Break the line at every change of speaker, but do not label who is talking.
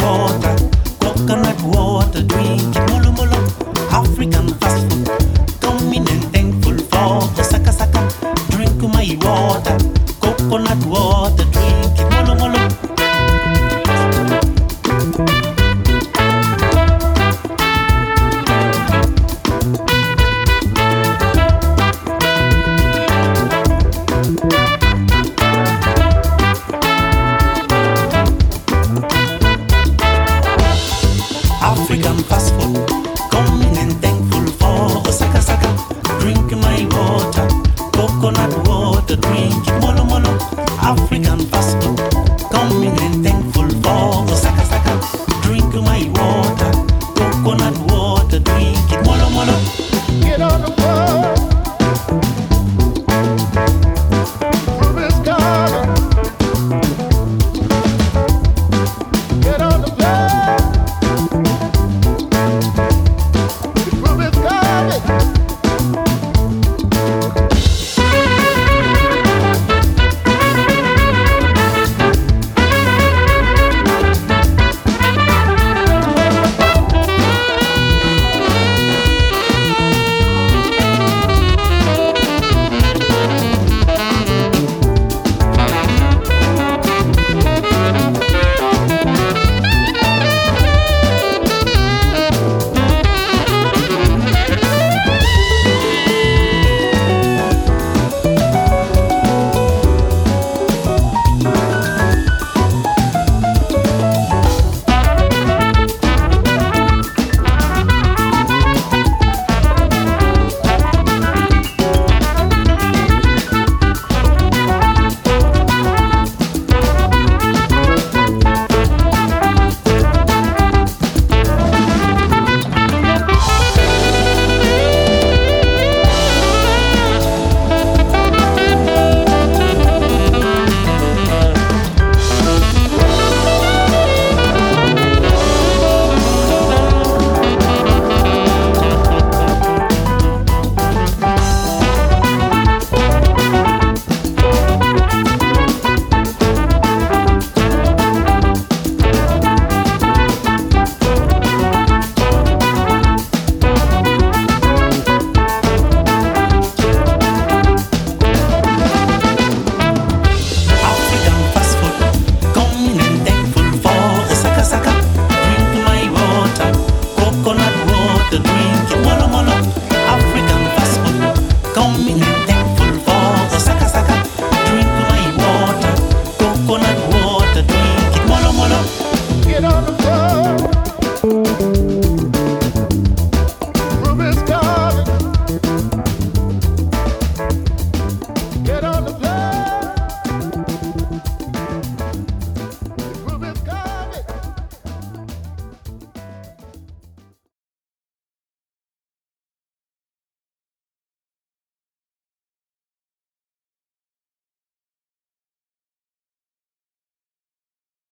water, coconut water, drink it, molo molo. African fast food, coming and thankful for the saka saka. Drink my water, coconut water, drink it, molo molo. African fast food, coming and thankful for the saka saka. Drink my water, coconut water, drink it, molo molo. African fast food, coming and thankful for the saka.